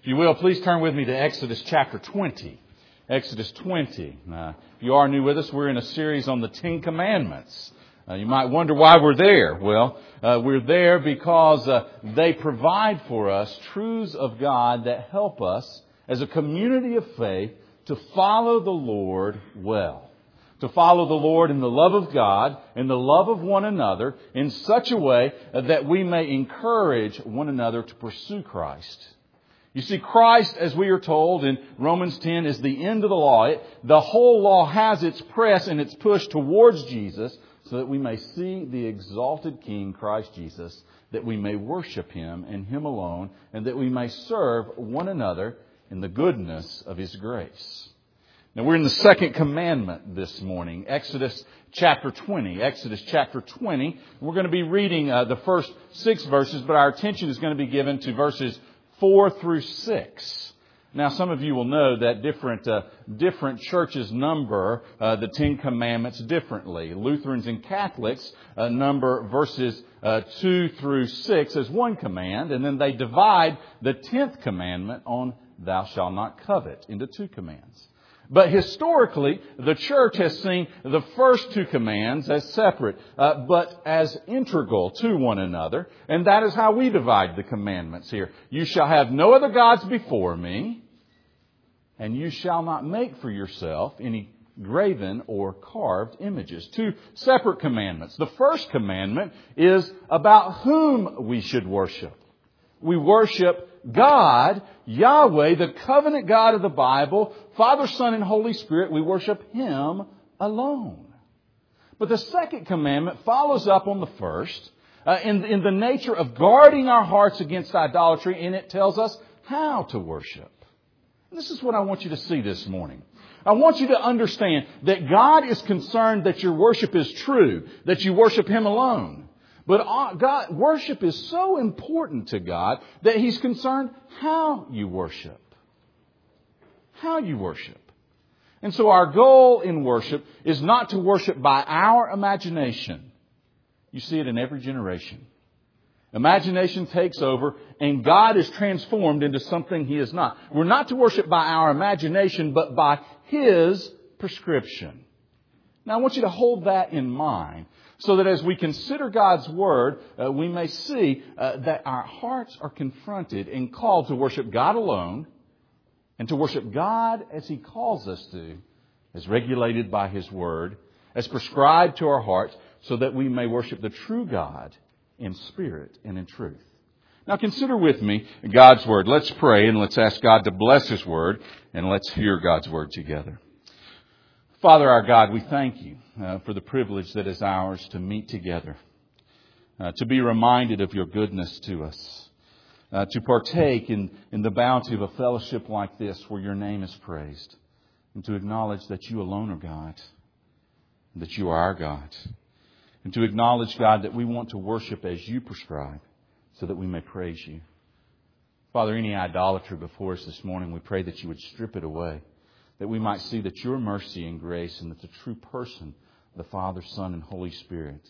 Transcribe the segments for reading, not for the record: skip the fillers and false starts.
If you will, please turn with me to Exodus chapter 20. Exodus 20. If you are new with us, we're in a series on the Ten Commandments. You might wonder why we're there. Well, we're there because they provide for us truths of God that help us as a community of faith to follow the Lord well. To follow the Lord in the love of God, in the love of one another, in such a way that we may encourage one another to pursue Christ. You see, Christ, as we are told in Romans 10, is the end of the law. The whole law has its press and its push towards Jesus so that we may see the exalted King, Christ Jesus, that we may worship Him and Him alone, and that we may serve one another in the goodness of His grace. Now, we're in the second commandment this morning, Exodus chapter 20. Exodus chapter 20. We're going to be reading the first 6 verses, but our attention is going to be given to verses 4 through 6. Now, some of you will know that different churches number the Ten Commandments differently. Lutherans and Catholics number verses 2 through 6 as one command, and then they divide the 10th commandment on thou shalt not covet into 2 commands. But historically, the church has seen the first 2 commands as separate, but as integral to one another. And that is how we divide the commandments here. You shall have no other gods before me, and you shall not make for yourself any graven or carved images. 2 separate commandments. The first commandment is about whom we should worship. We worship God, Yahweh, the covenant God of the Bible, Father, Son, and Holy Spirit. We worship Him alone. But the second commandment follows up on the first in the nature of guarding our hearts against idolatry, and it tells us how to worship. And this is what I want you to see this morning. I want you to understand that God is concerned that your worship is true, that you worship Him alone. But worship is so important to God that He's concerned how you worship. How you worship. And so our goal in worship is not to worship by our imagination. You see it in every generation. Imagination takes over and God is transformed into something He is not. We're not to worship by our imagination, but by His prescription. Now I want you to hold that in mind, so that as we consider God's Word, we may see that our hearts are confronted and called to worship God alone and to worship God as He calls us to, as regulated by His Word, as prescribed to our hearts, so that we may worship the true God in spirit and in truth. Now consider with me God's Word. Let's pray and let's ask God to bless His Word, and let's hear God's Word together. Father, our God, we thank You for the privilege that is ours to meet together, to be reminded of Your goodness to us, to partake in the bounty of a fellowship like this where Your name is praised, and to acknowledge that You alone are God, and that You are our God, and to acknowledge, God, that we want to worship as You prescribe so that we may praise You. Father, any idolatry before us this morning, we pray that You would strip it away, that we might see that Your mercy and grace and that the true person, the Father, Son, and Holy Spirit,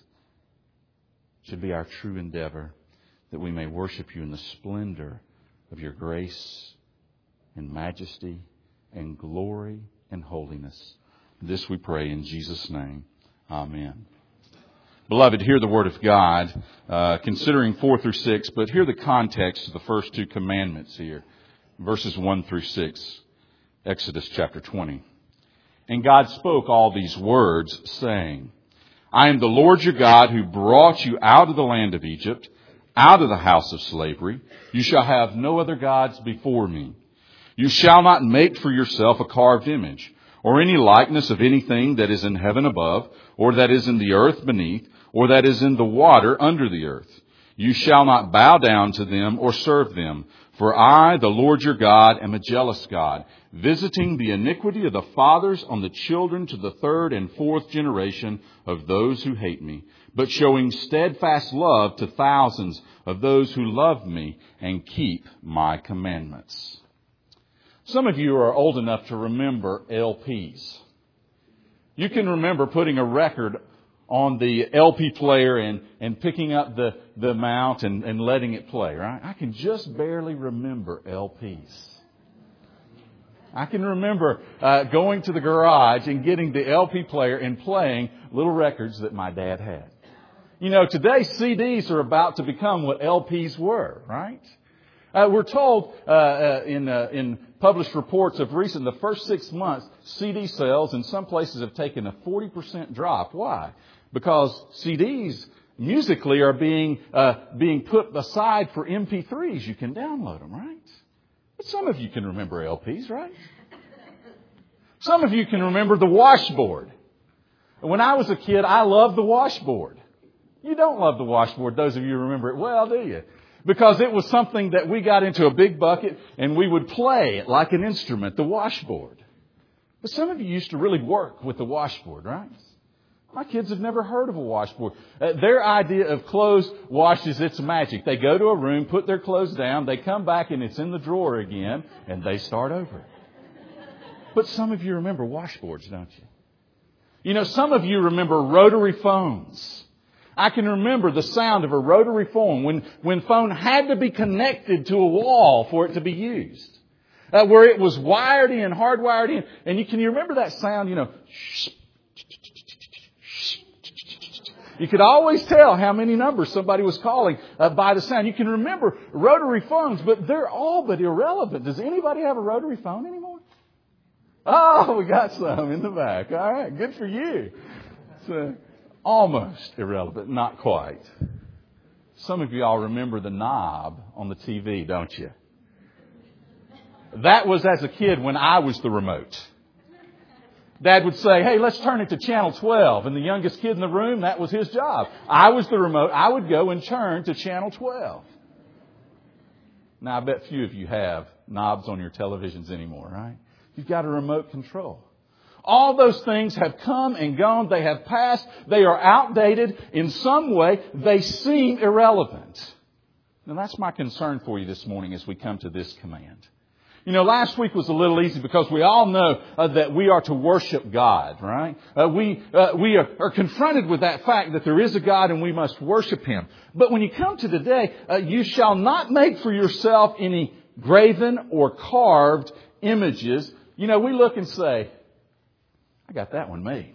should be our true endeavor, that we may worship You in the splendor of Your grace and majesty and glory and holiness. This we pray in Jesus' name. Amen. Beloved, hear the Word of God, considering 4 through 6, but hear the context of the first 2 commandments here, verses 1 through 6. Exodus chapter 20. And God spoke all these words, saying, I am the Lord your God who brought you out of the land of Egypt, out of the house of slavery. You shall have no other gods before me. You shall not make for yourself a carved image, or any likeness of anything that is in heaven above, or that is in the earth beneath, or that is in the water under the earth. You shall not bow down to them or serve them. For I, the Lord your God, am a jealous God, visiting the iniquity of the fathers on the children to the 3rd and 4th generation of those who hate me, but showing steadfast love to thousands of those who love me and keep my commandments. Some of you are old enough to remember LPs. You can remember putting a record on the LP player and picking up the mount and letting it play, right? I can just barely remember LPs. I can remember going to the garage and getting the LP player and playing little records that my dad had. You know, today CDs are about to become what LPs were, right? We're told in published reports of recent, the first 6 months, CD sales in some places have taken a 40% drop. Why? Because CDs musically are being put aside for MP3s. You can download them, right? But some of you can remember LPs, right? Some of you can remember the washboard. When I was a kid, I loved the washboard. You don't love the washboard, those of you who remember it well, do you? Because it was something that we got into a big bucket and we would play it like an instrument, the washboard. But some of you used to really work with the washboard, right? My kids have never heard of a washboard. Their idea of clothes wash is it's magic. They go to a room, put their clothes down, they come back and it's in the drawer again, and they start over. But some of you remember washboards, don't you? You know, some of you remember rotary phones. I can remember the sound of a rotary phone when phone had to be connected to a wall for it to be used. Where it was wired in, hardwired in. And can you remember that sound, you know? You could always tell how many numbers somebody was calling by the sound. You can remember rotary phones, but they're all but irrelevant. Does anybody have a rotary phone anymore? Oh, we got some in the back. All right, good for you. It's almost irrelevant, not quite. Some of you all remember the knob on the TV, don't you? That was as a kid when I was the remote. Dad would say, hey, let's turn it to channel 12. And the youngest kid in the room, that was his job. I was the remote. I would go and turn to channel 12. Now, I bet few of you have knobs on your televisions anymore, right? You've got a remote control. All those things have come and gone. They have passed. They are outdated. In some way, they seem irrelevant. Now, that's my concern for you this morning as we come to this command. You know, last week was a little easy because we all know that we are to worship God, right? We are confronted with that fact that there is a God and we must worship Him. But when you come to today, you shall not make for yourself any graven or carved images. You know, we look and say, I got that one made.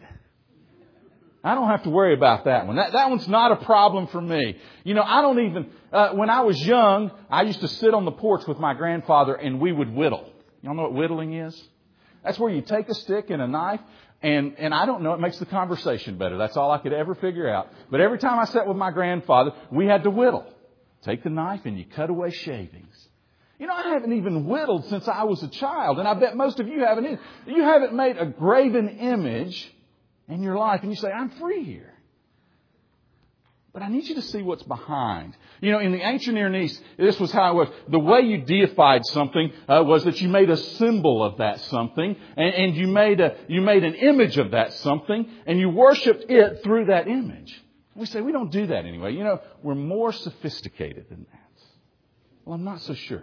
I don't have to worry about that one. That one's not a problem for me. You know, I don't even, when I was young, I used to sit on the porch with my grandfather and we would whittle. Y'all know what whittling is? That's where you take a stick and a knife and I don't know, it makes the conversation better. That's all I could ever figure out. But every time I sat with my grandfather, we had to whittle. Take the knife and you cut away shavings. You know, I haven't even whittled since I was a child. And I bet most of you haven't either. You haven't made a graven image in your life and you say, I'm free here. But I need you to see what's behind. You know, in the ancient Near East, this was how it was. The way you deified something was that you made a symbol of that something and you made an image of that something and you worshipped it through that image. We say, we don't do that anyway. You know, we're more sophisticated than that. Well, I'm not so sure.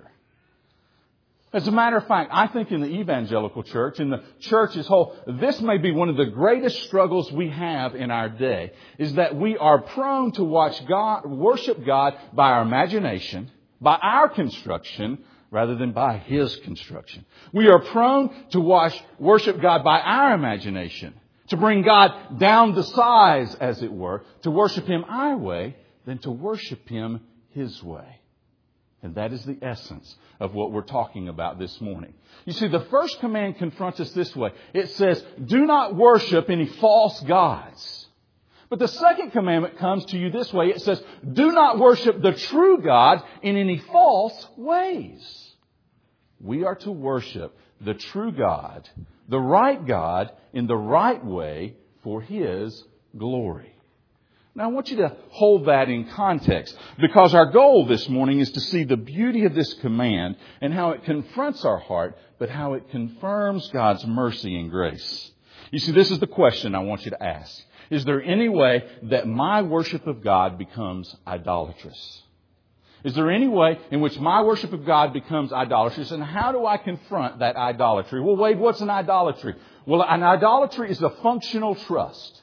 As a matter of fact, I think in the evangelical church, in the church as a whole, this may be one of the greatest struggles we have in our day, is that we are prone to worship God by our imagination, by our construction, rather than by His construction. We are prone to worship God by our imagination, to bring God down the size, as it were, to worship Him our way, than to worship Him His way. And that is the essence of what we're talking about this morning. You see, the first command confronts us this way. It says, do not worship any false gods. But the second commandment comes to you this way. It says, do not worship the true God in any false ways. We are to worship the true God, the right God, in the right way for His glory. Now, I want you to hold that in context because our goal this morning is to see the beauty of this command and how it confronts our heart, but how it confirms God's mercy and grace. You see, this is the question I want you to ask. Is there any way that my worship of God becomes idolatrous? Is there any way in which my worship of God becomes idolatrous? And how do I confront that idolatry? Well, Wade, what's an idolatry? Well, an idolatry is a functional trust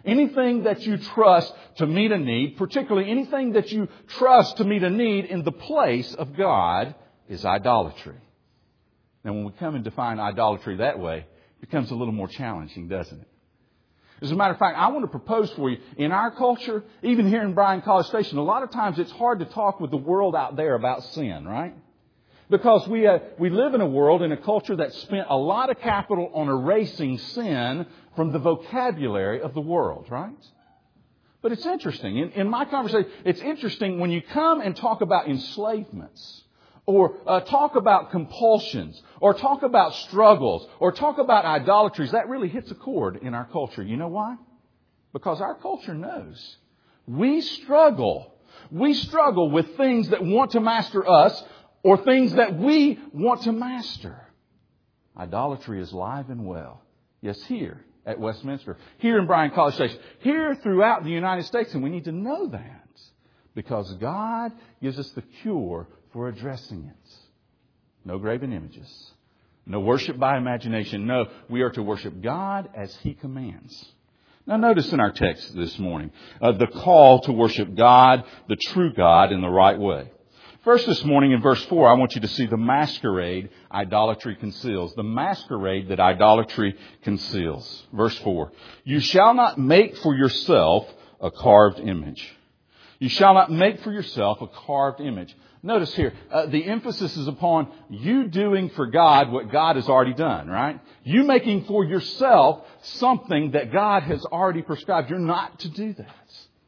anything that you trust to meet a need, particularly anything that you trust to meet a need in the place of God, is idolatry. Now, when we come and define idolatry that way, it becomes a little more challenging, doesn't it? As a matter of fact, I want to propose for you, in our culture, even here in Bryan College Station, a lot of times it's hard to talk with the world out there about sin, right? Because we live in a world, in a culture that spent a lot of capital on erasing sin from the vocabulary of the world, right? But it's interesting. In my conversation, it's interesting when you come and talk about enslavements, or talk about compulsions, or talk about struggles, or talk about idolatries, that really hits a chord in our culture. You know why? Because our culture knows we struggle. We struggle with things that want to master us, or things that we want to master. Idolatry is alive and well. Yes, here at Westminster, here in Bryan College Station, here throughout the United States, and we need to know that because God gives us the cure for addressing it. No graven images. No worship by imagination. No, we are to worship God as He commands. Now notice in our text this morning, the call to worship God, the true God, in the right way. First this morning in verse 4, I want you to see the masquerade idolatry conceals. The masquerade that idolatry conceals. Verse 4, you shall not make for yourself a carved image. You shall not make for yourself a carved image. Notice here, the emphasis is upon you doing for God what God has already done, right? You making for yourself something that God has already prescribed. You're not to do that.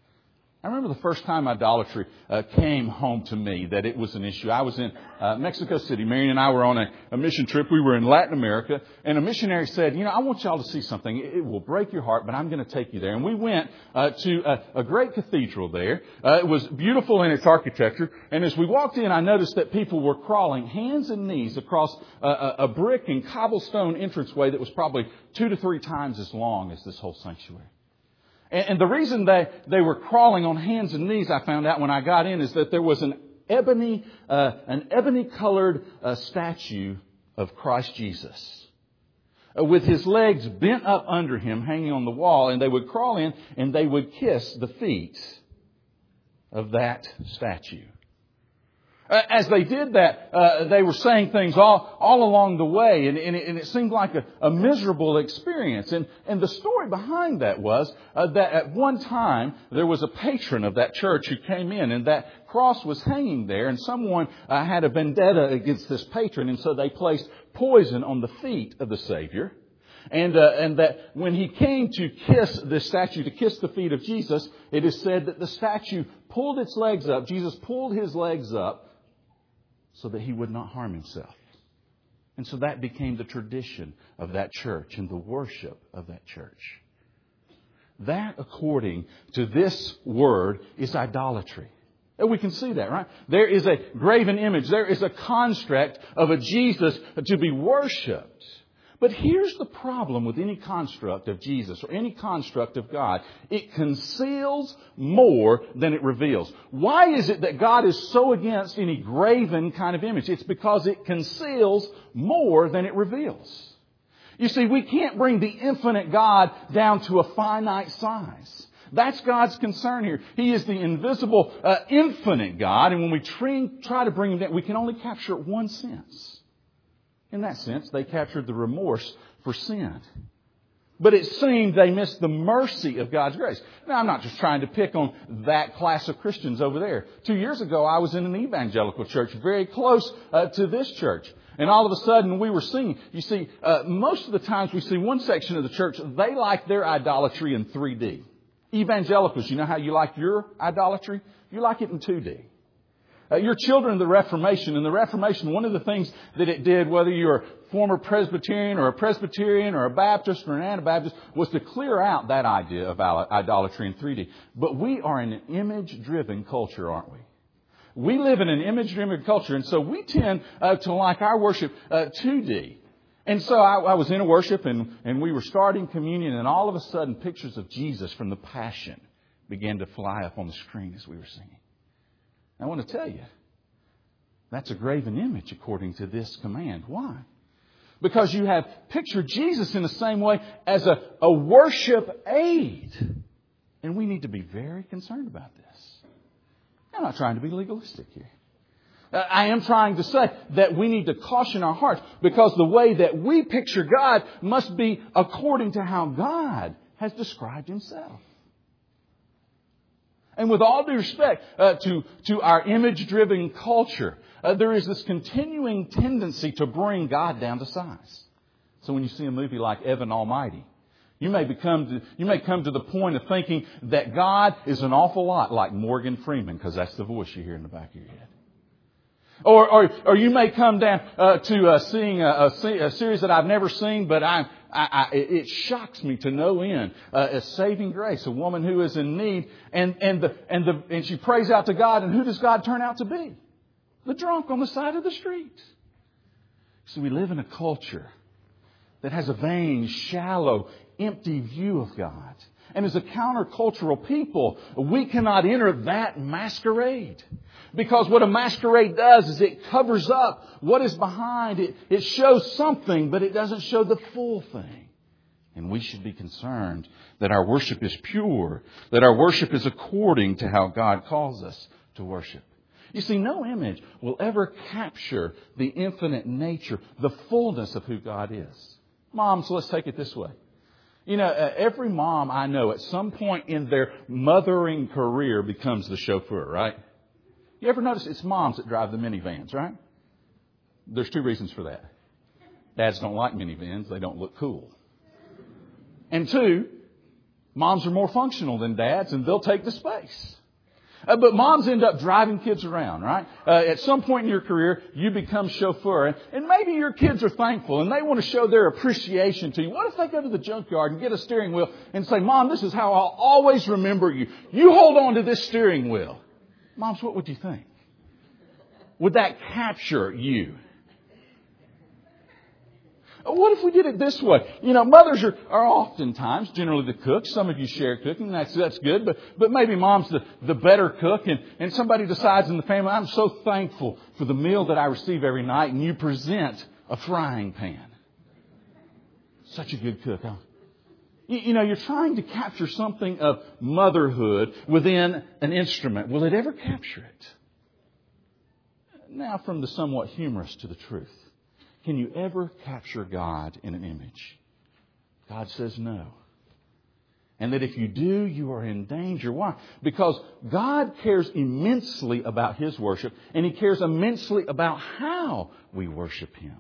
I remember the first time idolatry came home to me, that it was an issue. I was in Mexico City. Marion and I were on a mission trip. We were in Latin America, and a missionary said, I want y'all to see something. It will break your heart, but I'm going to take you there. And we went to a great cathedral there. It was beautiful in its architecture. And as we walked in, I noticed that people were crawling hands and knees across a brick and cobblestone entranceway that was probably 2 to 3 times as long as this whole sanctuary. And the reason they were crawling on hands and knees, I found out when I got in, is that there was an ebony colored statue of Christ Jesus with His legs bent up under Him, hanging on the wall. And they would crawl in and they would kiss the feet of that statue. As they did that, they were saying things all along the way, and it seemed like a miserable experience. And the story behind that was that at one time there was a patron of that church who came in, and that cross was hanging there, and someone had a vendetta against this patron, and so they placed poison on the feet of the Savior. And that when He came to kiss this statue, to kiss the feet of Jesus, it is said that the statue pulled its legs up. Jesus pulled His legs up so that He would not harm Himself. And so that became the tradition of that church and the worship of that church. That, according to this word, is idolatry. And we can see that, right? There is a graven image. There is a construct of a Jesus to be worshipped. But here's the problem with any construct of Jesus or any construct of God. It conceals more than it reveals. Why is it that God is so against any graven kind of image? It's because it conceals more than it reveals. You see, we can't bring the infinite God down to a finite size. That's God's concern here. He is the invisible, infinite God. And when we try to bring Him down, we can only capture one sense. In that sense, they captured the remorse for sin. But it seemed they missed the mercy of God's grace. Now, I'm not just trying to pick on that class of Christians over there. 2 years ago, I was in an evangelical church very close to this church. And all of a sudden, we were singing. You see, most of the times we see one section of the church, they like their idolatry in 3D. Evangelicals, you know how you like your idolatry? You like it in 2D. You're children of the Reformation. And the Reformation, one of the things that it did, whether you're a former Presbyterian or a Baptist or an Anabaptist, was to clear out that idea of idolatry in 3D. But we are in an image-driven culture, aren't we? We live in an image-driven culture, and so we tend to like our worship 2D. And so I was in a worship, and we were starting communion, and all of a sudden pictures of Jesus from the Passion began to fly up on the screen as we were singing. I want to tell you, that's a graven image according to this command. Why? Because you have pictured Jesus in the same way as a worship aid. And we need to be very concerned about this. I'm not trying to be legalistic here. I am trying to say that we need to caution our hearts, because the way that we picture God must be according to how God has described Himself. And with all due respect to our image-driven culture, there is this continuing tendency to bring God down to size. So when you see a movie like Evan Almighty, you may come to the point of thinking that God is an awful lot like Morgan Freeman, because that's the voice you hear in the back of your head. Or you may come down to seeing a series that I've never seen, but it shocks me to no end. A Saving Grace, a woman who is in need, and she prays out to God, and who does God turn out to be? The drunk on the side of the street. So we live in a culture that has a vain, shallow, empty view of God. And as a countercultural people, we cannot enter that masquerade. Because what a masquerade does is it covers up what is behind it. It shows something, but it doesn't show the full thing. And we should be concerned that our worship is pure, that our worship is according to how God calls us to worship. You see, no image will ever capture the infinite nature, the fullness of who God is. Moms, let's take it this way. You know, every mom I know at some point in their mothering career becomes the chauffeur, right? You ever notice it's moms that drive the minivans, right? There's two reasons for that. Dads don't like minivans. They don't look cool. And two, moms are more functional than dads, and they'll take the space. But moms end up driving kids around, right? At some point in your career, you become chauffeur. And maybe your kids are thankful and they want to show their appreciation to you. What if they go to the junkyard and get a steering wheel and say, Mom, this is how I'll always remember you. You hold on to this steering wheel. Moms, what would you think? Would that capture you? What if we did it this way? You know, mothers are oftentimes generally the cooks. Some of you share cooking. That's good. But maybe mom's the better cook. And somebody decides in the family, I'm so thankful for the meal that I receive every night. And you present a frying pan. Such a good cook, huh? You know, you're trying to capture something of motherhood within an instrument. Will it ever capture it? Now, from the somewhat humorous to the truth. Can you ever capture God in an image? God says no. And that if you do, you are in danger. Why? Because God cares immensely about His worship, and He cares immensely about how we worship Him.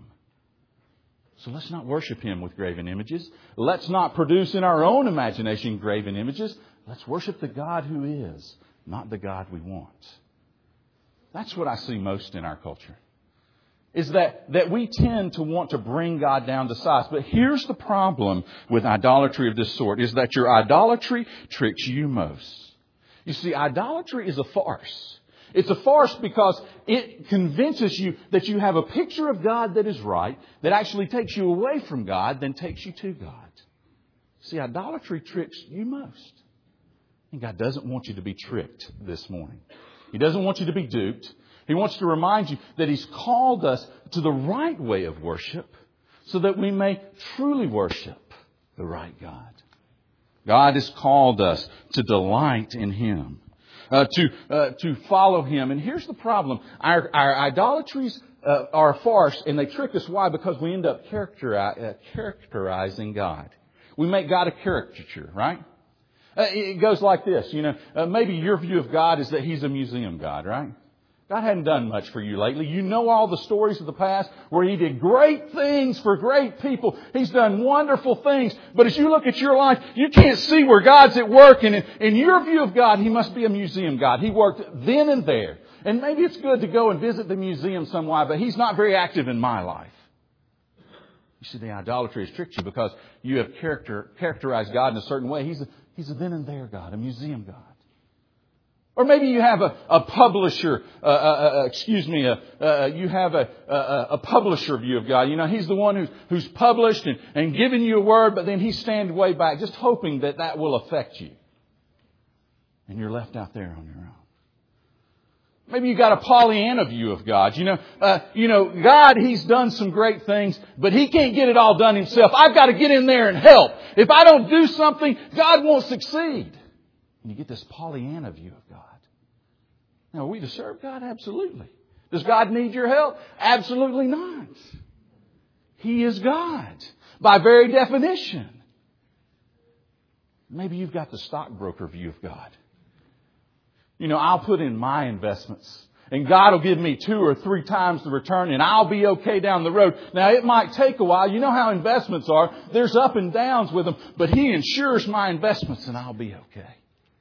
So let's not worship Him with graven images. Let's not produce in our own imagination graven images. Let's worship the God who is, not the God we want. That's what I see most in our culture. Is that we tend to want to bring God down to size. But here's the problem with idolatry of this sort, is that your idolatry tricks you most. You see, idolatry is a farce. It's a farce because it convinces you that you have a picture of God that is right, that actually takes you away from God, then takes you to God. See, idolatry tricks you most. And God doesn't want you to be tricked this morning. He doesn't want you to be duped. He wants to remind you that He's called us to the right way of worship so that we may truly worship the right God. God has called us to delight in Him, to follow Him. And here's the problem. Our idolatries are a farce, and they trick us. Why? Because we end up characterizing God. We make God a caricature, right? It goes like this. You know, maybe your view of God is that He's a museum God, right? God hadn't done much for you lately. You know all the stories of the past where He did great things for great people. He's done wonderful things. But as you look at your life, you can't see where God's at work. And in your view of God, He must be a museum God. He worked then and there. And maybe it's good to go and visit the museum somewhere, but He's not very active in my life. You see, the idolatry has tricked you because you have characterized God in a certain way. He's a then and there God, a museum God. Or maybe you have a publisher, you have a publisher view of God. You know, He's the one who's published and given you a word, but then He's standing way back just hoping that will affect you. And you're left out there on your own. Maybe you got a Pollyanna view of God. You know, God, He's done some great things, but He can't get it all done Himself. I've got to get in there and help. If I don't do something, God won't succeed. And you get this Pollyanna view of God. Now, are we to serve God? Absolutely. Does God need your help? Absolutely not. He is God by very definition. Maybe you've got the stockbroker view of God. I'll put in my investments and God will give me 2 or 3 times the return and I'll be okay down the road. Now, it might take a while. You know how investments are. There's up and downs with them, but He insures my investments and I'll be okay.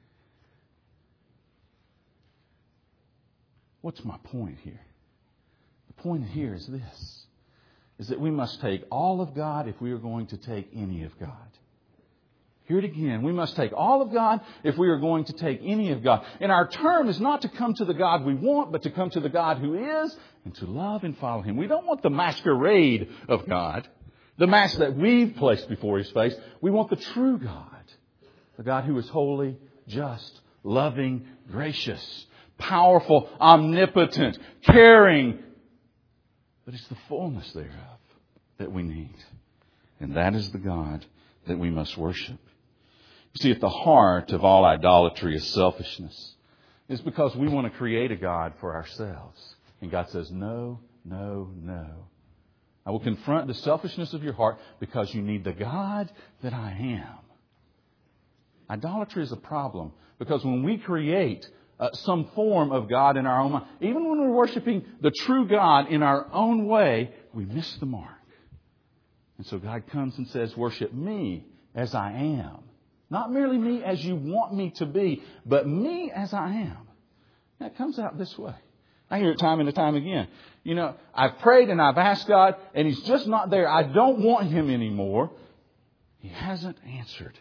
What's my point here? The point here is this, is that we must take all of God if we are going to take any of God. Hear it again. We must take all of God if we are going to take any of God. And our term is not to come to the God we want, but to come to the God who is and to love and follow Him. We don't want the masquerade of God, the mask that we've placed before His face. We want the true God, the God who is holy, just, loving, gracious, powerful, omnipotent, caring. But it's the fullness thereof that we need. And that is the God that we must worship. You see, at the heart of all idolatry is selfishness. It's because we want to create a God for ourselves. And God says, no, no, no. I will confront the selfishness of your heart because you need the God that I am. Idolatry is a problem because when we create some form of God in our own mind, even when we're worshiping the true God in our own way, we miss the mark. And so God comes and says, worship me as I am. Not merely me as you want me to be, but me as I am. That comes out this way. I hear it time and time again. I've prayed and I've asked God, and He's just not there. I don't want Him anymore. He hasn't answered.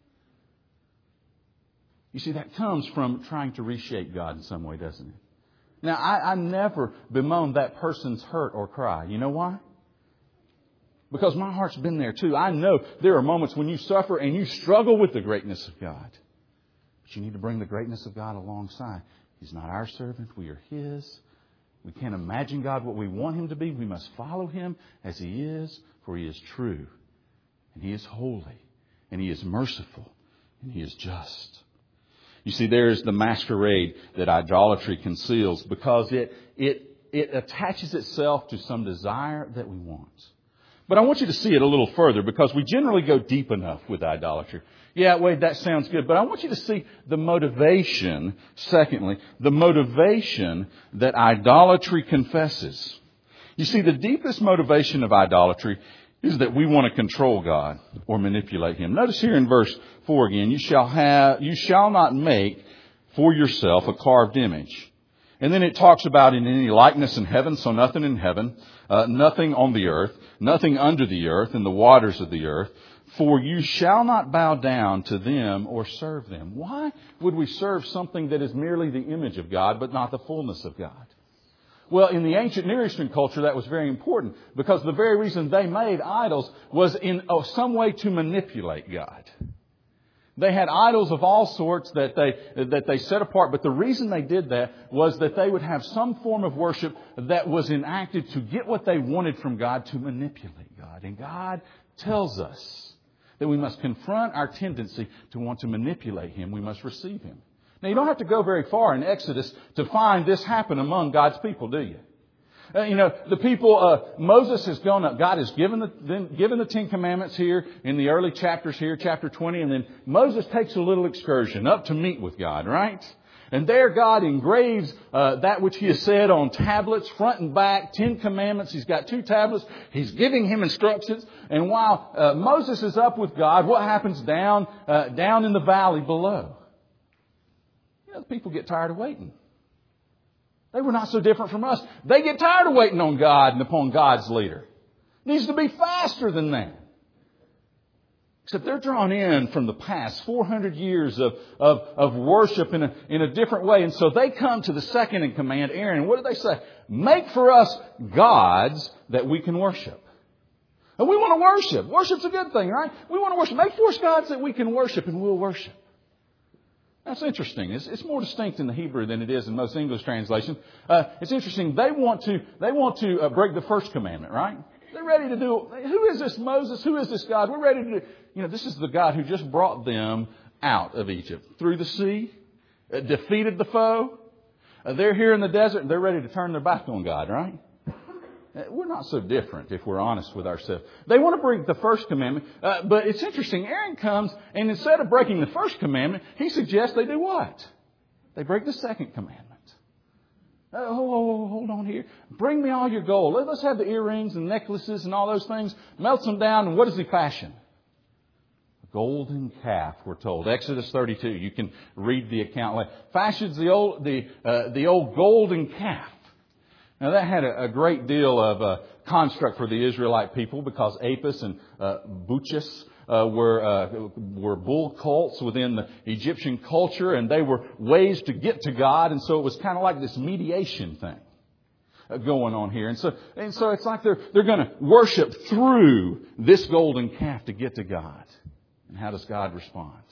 You see, that comes from trying to reshape God in some way, doesn't it? Now, I never bemoan that person's hurt or cry. You know why? Because my heart's been there too. I know there are moments when you suffer and you struggle with the greatness of God. But you need to bring the greatness of God alongside. He's not our servant. We are His. We can't imagine God what we want Him to be. We must follow Him as He is, for He is true. And He is holy. And He is merciful. And He is just. You see, there is the masquerade that idolatry conceals because it attaches itself to some desire that we want. But I want you to see it a little further because we generally go deep enough with idolatry. Yeah, Wade, that sounds good. But I want you to see the motivation, secondly, the motivation that idolatry confesses. You see, the deepest motivation of idolatry is that we want to control God or manipulate Him. Notice here in verse 4 again, you shall not make for yourself a carved image. And then it talks about in any likeness in heaven, so nothing in heaven, nothing on the earth, nothing under the earth, in the waters of the earth. For you shall not bow down to them or serve them. Why would we serve something that is merely the image of God, but not the fullness of God? Well, in the ancient Near Eastern culture, that was very important because the very reason they made idols was in some way to manipulate God. They had idols of all sorts that they set apart, but the reason they did that was that they would have some form of worship that was enacted to get what they wanted from God, to manipulate God. And God tells us that we must confront our tendency to want to manipulate Him. We must receive Him. Now, you don't have to go very far in Exodus to find this happen among God's people, do you? The people, Moses has gone up. God has given the 10 Commandments here in the early chapters here, chapter 20. And then Moses takes a little excursion up to meet with God, right? And there God engraves that which He has said on tablets, front and back, 10 Commandments. He's got 2 tablets. He's giving him instructions. And while Moses is up with God, what happens down in the valley below? The people get tired of waiting. They were not so different from us. They get tired of waiting on God and upon God's leader. It needs to be faster than that. Except they're drawn in from the past 400 years of worship in a different way. And so they come to the second in command, Aaron. What do they say? Make for us gods that we can worship. And we want to worship. Worship's a good thing, right? We want to worship. Make for us gods that we can worship, and we'll worship. That's interesting. It's more distinct in the Hebrew than it is in most English translations. It's interesting. They want to break the first commandment, right? They're ready to do. Who is this Moses? Who is this God? We're ready to do. This is the God who just brought them out of Egypt through the sea, defeated the foe. They're here in the desert and they're ready to turn their back on God, right? We're not so different if we're honest with ourselves. They want to break the first commandment, but it's interesting. Aaron comes and instead of breaking the first commandment, he suggests they do what? They break the second commandment. Oh, hold on here. Bring me all your gold. Let's have the earrings and necklaces and all those things. Melts them down. And what does he fashion? A golden calf, we're told. Exodus 32. You can read the account. Fashions the old golden calf. Now that had a great deal of construct for the Israelite people because Apis and Buchas were bull cults within the Egyptian culture, and they were ways to get to God, and so it was kind of like this mediation thing going on here. And so it's like they're going to worship through this golden calf to get to God. And how does God respond?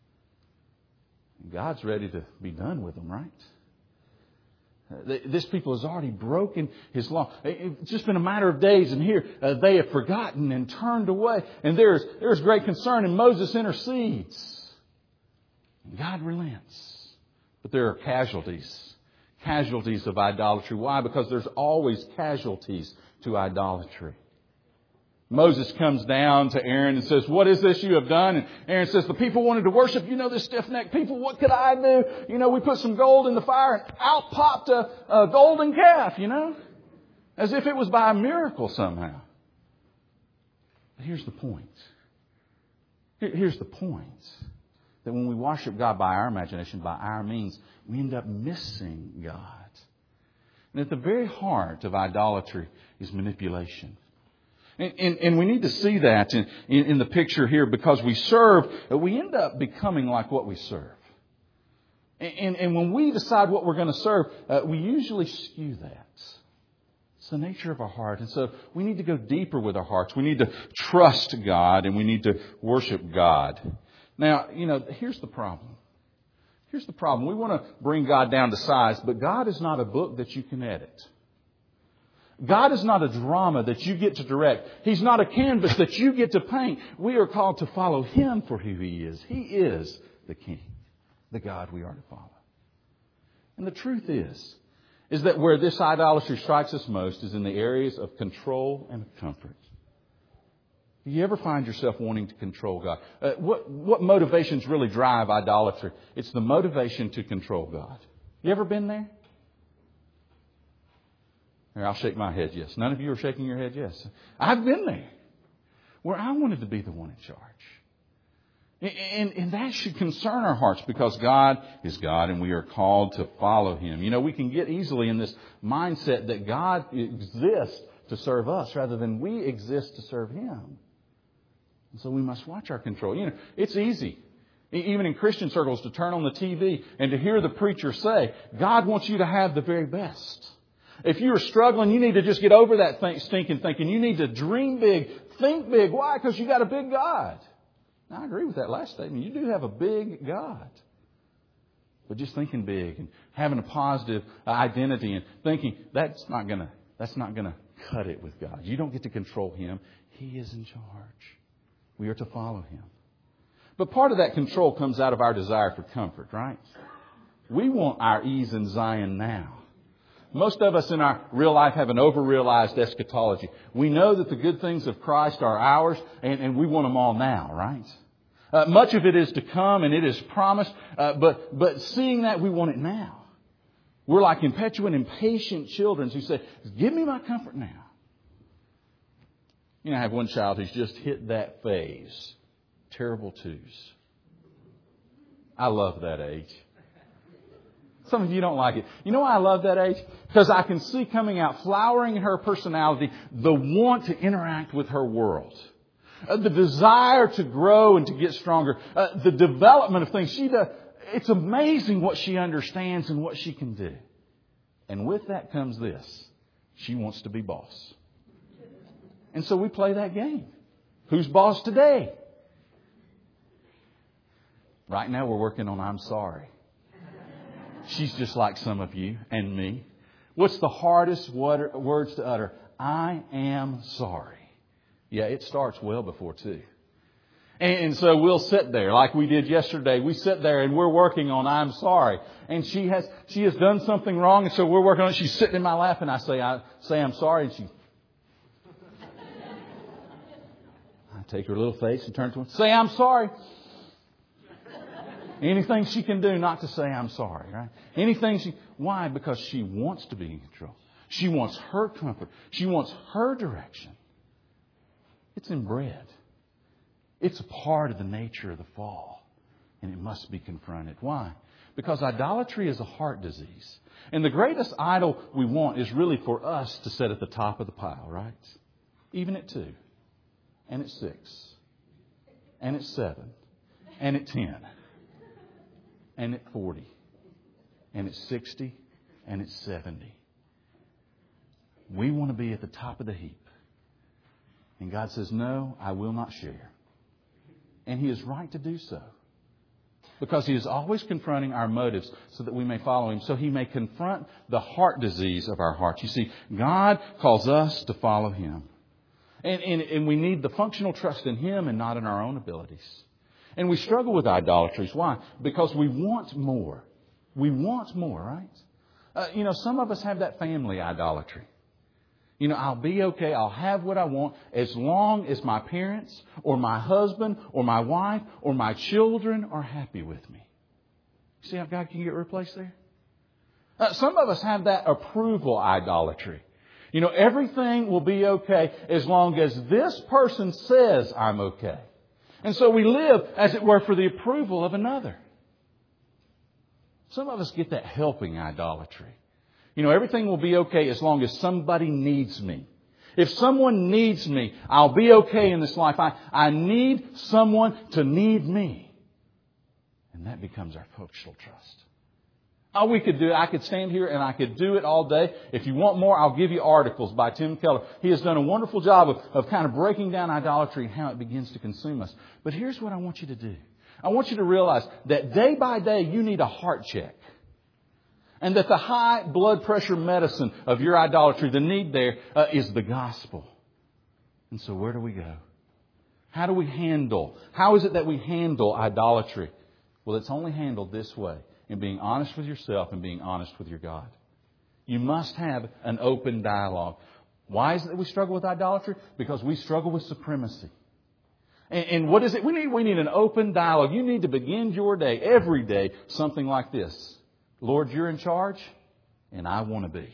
God's ready to be done with them, right? This people has already broken His law. It's just been a matter of days, and here they have forgotten and turned away. And there's great concern, and Moses intercedes. And God relents. But there are casualties of idolatry. Why? Because there's always casualties to idolatry. Moses comes down to Aaron and says, what is this you have done? And Aaron says, the people wanted to worship, this stiff-necked people. What could I do? We put some gold in the fire and out popped a golden calf, as if it was by a miracle somehow. But here's the point. Here's the point. That when we worship God by our imagination, by our means, we end up missing God. And at the very heart of idolatry is manipulation. And we need to see that in the picture here because we end up becoming like what we serve. And when we decide what we're going to serve, we usually skew that. It's the nature of our heart. And so we need to go deeper with our hearts. We need to trust God and we need to worship God. Now, here's the problem. Here's the problem. We want to bring God down to size, but God is not a book that you can edit. God is not a drama that you get to direct. He's not a canvas that you get to paint. We are called to follow Him for who He is. He is the King, the God we are to follow. And the truth is that where this idolatry strikes us most is in the areas of control and of comfort. Do you ever find yourself wanting to control God? What motivations really drive idolatry? It's the motivation to control God. You ever been there? Here, I'll shake my head yes. None of you are shaking your head yes. I've been there where I wanted to be the one in charge. And that should concern our hearts because God is God and we are called to follow Him. We can get easily in this mindset that God exists to serve us rather than we exist to serve Him. And so we must watch our control. It's easy, even in Christian circles, to turn on the TV and to hear the preacher say, God wants you to have the very best. If you're struggling, you need to just get over that stinking thinking. You need to dream big, think big. Why? Because you got a big God. Now, I agree with that last statement. You do have a big God. But just thinking big and having a positive identity and thinking that's not gonna cut it with God. You don't get to control Him. He is in charge. We are to follow Him. But part of that control comes out of our desire for comfort, right? We want our ease in Zion now. Most of us in our real life have an over-realized eschatology. We know that the good things of Christ are ours, and we want them all now, right? Much of it is to come, and it is promised, but seeing that, we want it now. We're like impetuous, impatient children who say, give me my comfort now. I have one child who's just hit that phase. Terrible twos. I love that age. Some of you don't like it. You know why I love that age? Because I can see coming out, flowering in her personality, the want to interact with her world. The desire to grow and to get stronger. The development of things she does. It's amazing what she understands and what she can do. And with that comes this. She wants to be boss. And so we play that game. Who's boss today? Right now we're working on I'm sorry. She's just like some of you and me. What's the hardest words to utter? I am sorry. Yeah, it starts well before 2. And so we'll sit there like we did yesterday. We sit there and we're working on I'm sorry. And she has done something wrong, and so we're working on it. She's sitting in my lap and I say I'm sorry, and I take her little face and turn to her, say I'm sorry. Anything she can do not to say I'm sorry, right? Why? Because she wants to be in control. She wants her comfort. She wants her direction. It's inbred. It's a part of the nature of the fall. And it must be confronted. Why? Because idolatry is a heart disease. And the greatest idol we want is really for us to sit at the top of the pile, right? Even at 2. And at 6. And at 7. And at 10. And at 40. And at 60. And at 70. We want to be at the top of the heap. And God says, no, I will not share. And He is right to do so. Because He is always confronting our motives so that we may follow Him. So He may confront the heart disease of our hearts. You see, God calls us to follow Him. And we need the functional trust in Him and not in our own abilities. And we struggle with idolatries. Why? Because we want more. We want more, right? Some of us have that family idolatry. I'll be okay. I'll have what I want as long as my parents or my husband or my wife or my children are happy with me. See how God can get replaced there? Some of us have that approval idolatry. Everything will be okay as long as this person says I'm okay. And so we live, as it were, for the approval of another. Some of us get that helping idolatry. Everything will be okay as long as somebody needs me. If someone needs me, I'll be okay in this life. I need someone to need me. And that becomes our functional trust. All we could do, I could stand here and I could do it all day. If you want more, I'll give you articles by Tim Keller. He has done a wonderful job of kind of breaking down idolatry and how it begins to consume us. But here's what I want you to do. I want you to realize that day by day you need a heart check. And that the high blood pressure medicine of your idolatry, the need there, is the gospel. And so where do we go? How is it that we handle idolatry? Well, it's only handled this way. In being honest with yourself and being honest with your God. You must have an open dialogue. Why is it that we struggle with idolatry? Because we struggle with supremacy. And what is it? We need an open dialogue. You need to begin your day, every day, something like this. Lord, You're in charge, and I want to be.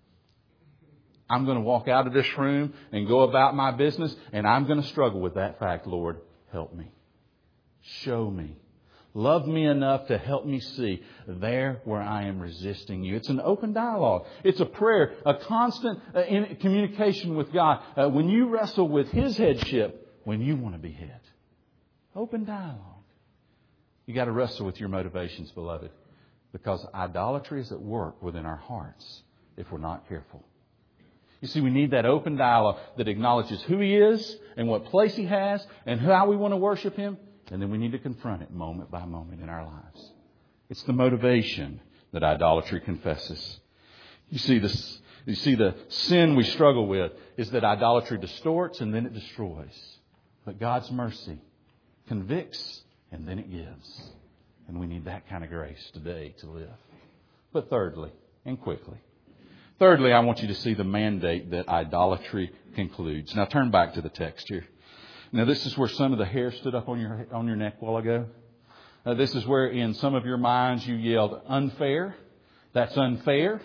I'm going to walk out of this room and go about my business, and I'm going to struggle with that fact. Lord, help me. Show me. Love me enough to help me see there where I am resisting You. It's an open dialogue. It's a prayer, a constant communication with God. When you wrestle with His headship, when you want to be head. Open dialogue. You got to wrestle with your motivations, beloved. Because idolatry is at work within our hearts if we're not careful. You see, we need that open dialogue that acknowledges who He is and what place He has and how we want to worship Him. And then we need to confront it moment by moment in our lives. It's the motivation that idolatry confesses. You see, the sin we struggle with is that idolatry distorts and then it destroys. But God's mercy convicts and then it gives. And we need that kind of grace today to live. But thirdly, and quickly. Thirdly, I want you to see the mandate that idolatry concludes. Now turn back to the text here. Now this is where some of the hair stood up on your neck a while ago. This is where in some of your minds you yelled, unfair. That's unfair.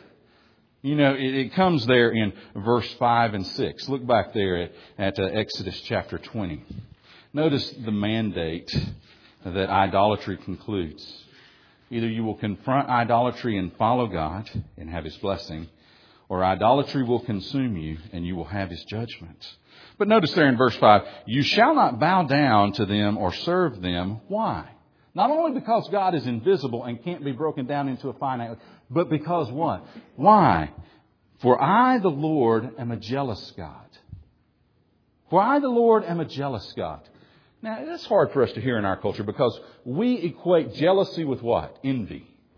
It comes there in verse 5 and 6. Look back there at Exodus chapter 20. Notice the mandate that idolatry concludes. Either you will confront idolatry and follow God and have His blessing, or idolatry will consume you and you will have His judgment. But notice there in verse 5, you shall not bow down to them or serve them. Why? Not only because God is invisible and can't be broken down into a finite, but because what? Why? For I, the Lord, am a jealous God. For I, the Lord, am a jealous God. Now, that's hard for us to hear in our culture because we equate jealousy with what? Envy.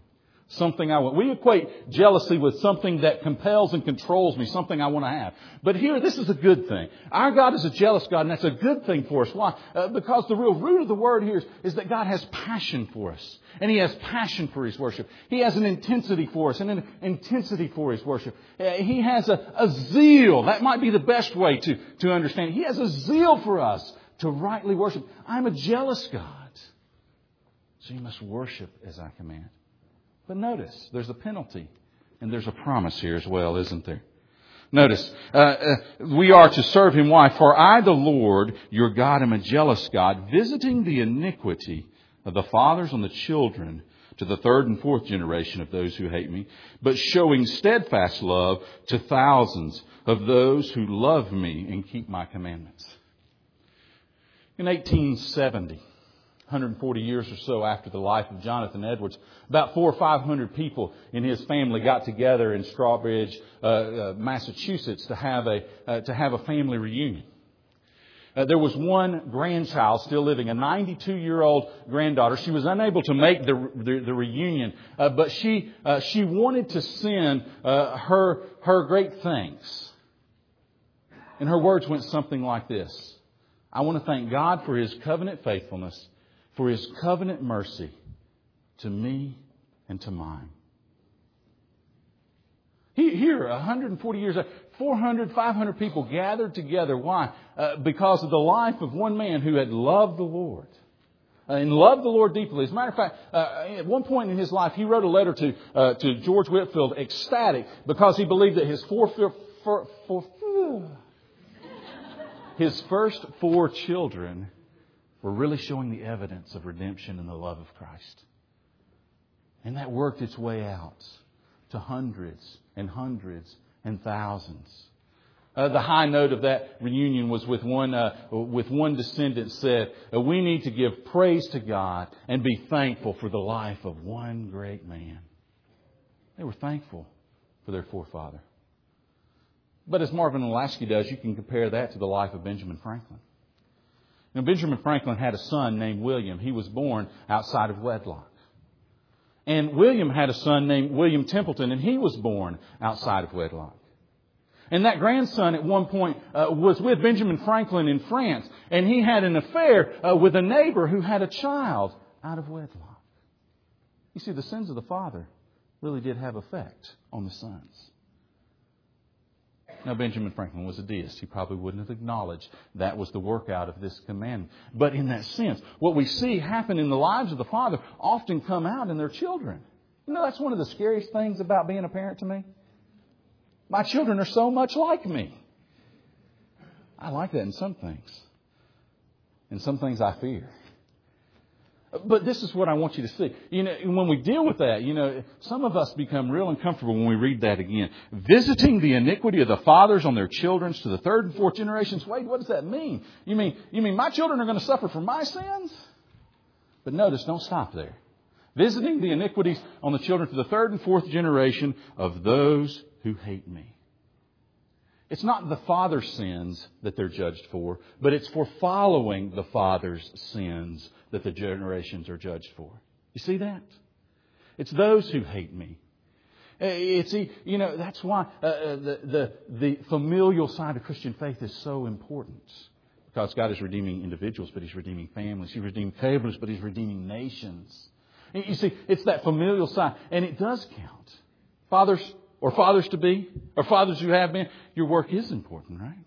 something I want. We equate jealousy with something that compels and controls me, something I want to have. But here, this is a good thing. Our God is a jealous God, and that's a good thing for us. Why? Because the real root of the word here is that God has passion for us. And He has passion for His worship. He has an intensity for us and an intensity for His worship. He has a zeal. That might be the best way to understand it. He has a zeal for us to rightly worship. I'm a jealous God. So you must worship as I command. But notice, there's a penalty and there's a promise here as well, isn't there? Notice, we are to serve Him. Why? For I, the Lord, your God, am a jealous God, visiting the iniquity of the fathers on the children to the third and fourth generation of those who hate me, but showing steadfast love to thousands of those who love me and keep my commandments. In 1870, 140 years or so after the life of Jonathan Edwards, about 400 or 500 people in his family got together in Strawbridge, Massachusetts, to have a family reunion. There was one grandchild still living, a 92-year-old granddaughter. She was unable to make the reunion, but she wanted to send her great thanks. And her words went something like this: I want to thank God for His covenant faithfulness, for His covenant mercy to me and to mine. Here, 140 years, 400, 500 people gathered together. Why? Because of the life of one man who had loved the Lord. And loved the Lord deeply. As a matter of fact, at one point in his life, he wrote a letter to George Whitefield, ecstatic, because he believed that his first 4 children were really showing the evidence of redemption and the love of Christ. And that worked its way out to hundreds and hundreds and thousands. The high note of that reunion was with one descendant said, we need to give praise to God and be thankful for the life of one great man. They were thankful for their forefather. But as Marvin Lasky does, you can compare that to the life of Benjamin Franklin. Now, Benjamin Franklin had a son named William. He was born outside of wedlock. And William had a son named William Templeton, and he was born outside of wedlock. And that grandson at one point was with Benjamin Franklin in France, and he had an affair with a neighbor who had a child out of wedlock. You see, the sins of the father really did have effect on the sons. Now, Benjamin Franklin was a deist. He probably wouldn't have acknowledged that was the workout of this commandment. But in that sense, what we see happen in the lives of the father often come out in their children. You know, that's one of the scariest things about being a parent to me. My children are so much like me. I like that in some things. In some things I fear. But this is what I want you to see. You know, when we deal with that, you know, some of us become real uncomfortable when we read that again. Visiting the iniquity of the fathers on their children to the third and fourth generations. Wait, what does that mean? You mean my children are going to suffer for my sins? But notice, don't stop there. Visiting the iniquities on the children to the third and fourth generation of those who hate me. It's not the father's sins that they're judged for, but it's for following the father's sins that the generations are judged for. You see that? It's those who hate me. That's why the familial side of Christian faith is so important. Because God is redeeming individuals, but He's redeeming families. He's redeeming families, but He's redeeming nations. And you see, it's that familial side. And it does count. Fathers or fathers to be, or fathers who have been, your work is important, right?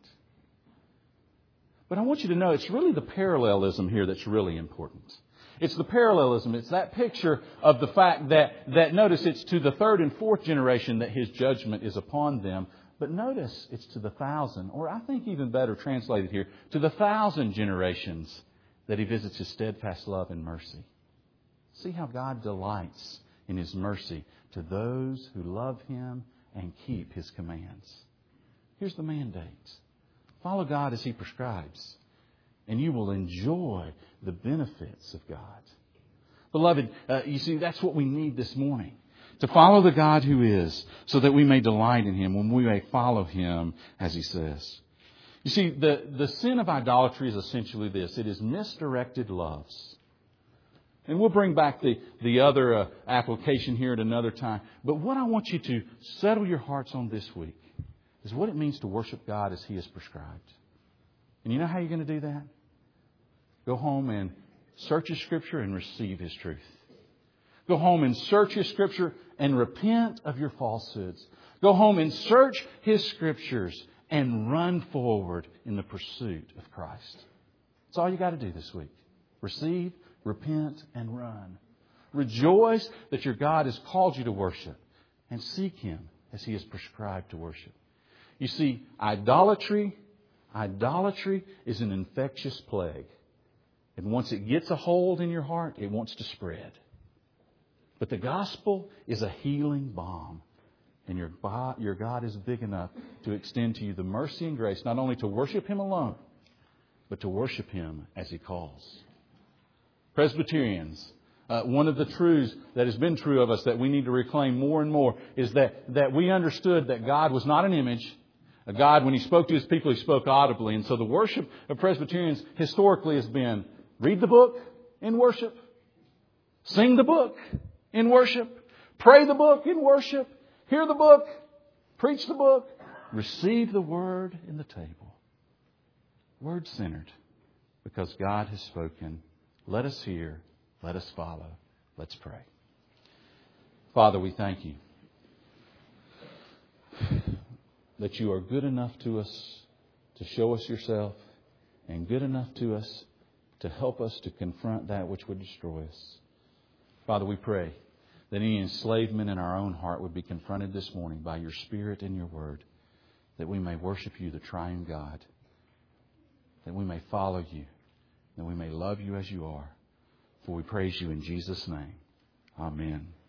But I want you to know it's really the parallelism here that's really important. It's the parallelism. It's that picture of the fact that notice it's to the third and fourth generation that His judgment is upon them. But notice it's to the 1,000, or I think even better translated here, to the 1,000 generations that He visits His steadfast love and mercy. See how God delights in His mercy to those who love Him and keep His commands. Here's the mandate. Follow God as He prescribes, and you will enjoy the benefits of God. Beloved, you see, that's what we need this morning. To follow the God who is, so that we may delight in Him, when we may follow Him as He says. You see, the sin of idolatry is essentially this. It is misdirected loves. And we'll bring back the other application here at another time. But what I want you to settle your hearts on this week is what it means to worship God as He has prescribed. And you know how you're going to do that? Go home and search His Scripture and receive His truth. Go home and search His Scripture and repent of your falsehoods. Go home and search His Scriptures and run forward in the pursuit of Christ. That's all you got to do this week. Receive, repent, and run. Rejoice that your God has called you to worship, and seek Him as He has prescribed to worship. You see, idolatry is an infectious plague. And once it gets a hold in your heart, it wants to spread. But the gospel is a healing balm. And your God is big enough to extend to you the mercy and grace, not only to worship Him alone, but to worship Him as He calls. Presbyterians, one of the truths that has been true of us that we need to reclaim more and more is that we understood that God was not an image. God, when He spoke to His people, He spoke audibly. And so the worship of Presbyterians historically has been read the book in worship, sing the book in worship, pray the book in worship, hear the book, preach the book, receive the Word in the table. Word-centered, because God has spoken. Let us hear, let us follow, let's pray. Father, we thank You that You are good enough to us to show us Yourself, and good enough to us to help us to confront that which would destroy us. Father, we pray that any enslavement in our own heart would be confronted this morning by Your Spirit and Your Word, that we may worship You, the triune God, that we may follow You, that we may love You as You are. For we praise You in Jesus' name. Amen.